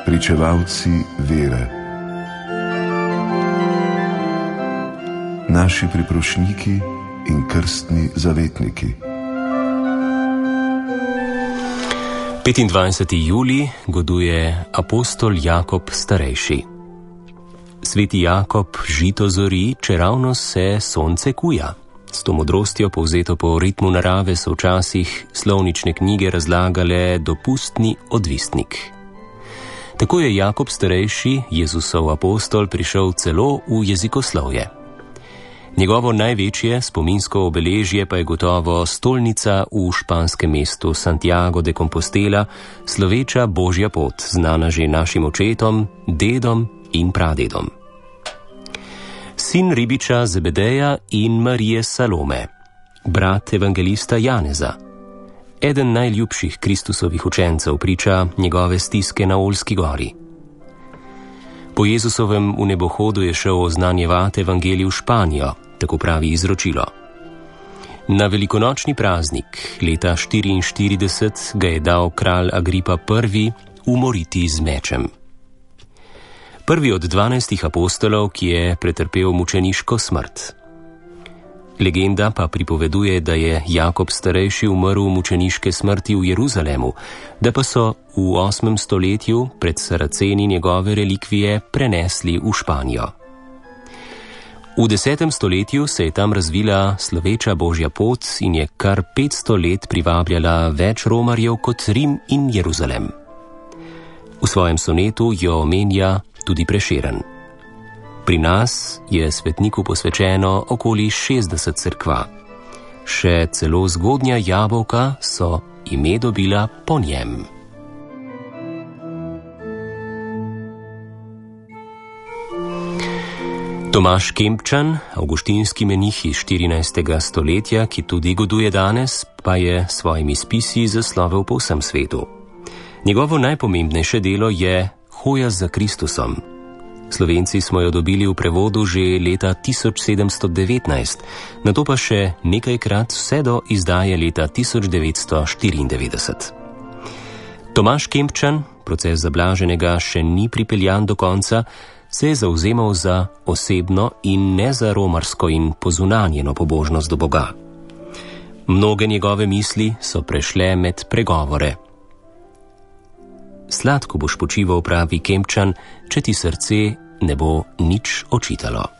pričevalci vere, naši priprošniki in krstni zavetniki. 25. julij goduje apostol Jakob starejši. Sveti Jakob žito zori, čeravno se sonce kuja. S to modrostjo, povzeto po ritmu narave, so včasih slovnične knjige razlagale dopustni odvisnik. Tako je Jakob starejši, Jezusov apostol, prišel celo v jezikoslovje. Njegovo največje spominsko obeležje pa je gotovo stolnica v španskem mestu Santiago de Compostela, sloveča Božja pot, znana že našim očetom, dedom in pradedom. Sin ribiča Zebedeja in Marije Salome, brat evangelista Janeza. Eden najljubših Kristusovih učencev, priča njegove stiske na Oljski gori. Po Jezusovem v nebohodu je šel oznanjevati evangelij v Španijo, tako pravi izročilo. Na velikonočni praznik leta 44 ga je dal kralj Agripa I. umoriti z mečem. Prvi od 12 apostolov, ki je pretrpel mučeniško smrt. Legenda pa pripoveduje, da je Jakob starejši umrl mučeniške smrti v Jeruzalemu, da pa so v 8. stoletju pred Saraceni njegove relikvije prenesli v Španijo. V 10. stoletju se je tam razvila sloveča Božja pot in je kar 500 let privabljala več romarjev kot Rim in Jeruzalem. V svojem sonetu jo omenja tudi Prešeren. Pri nas je svetniku posvečeno okoli 60 cerkva. Še celo zgodnja jabolka so ime dobila po njem. Tomaž Kempčan, avguštinski menih iz 14. stoletja, ki tudi goduje danes, pa je svojimi spisi zaslovel po vsem svetu. Njegovo najpomembnejše delo je Hoja za Kristusom. Slovenci smo jo dobili v prevodu že leta 1719, nato pa še nekajkrat vse do izdaje leta 1994. Tomaž Kempčan, proces zablaženega še ni pripeljan do konca, se je zavzemal za osebno in ne za romarsko in pozunanjeno pobožnost do Boga. Mnoge njegove misli so prešle med pregovore. Sladko boš počival, pravi Kempčan, če ti srce ne bo nič očitalo.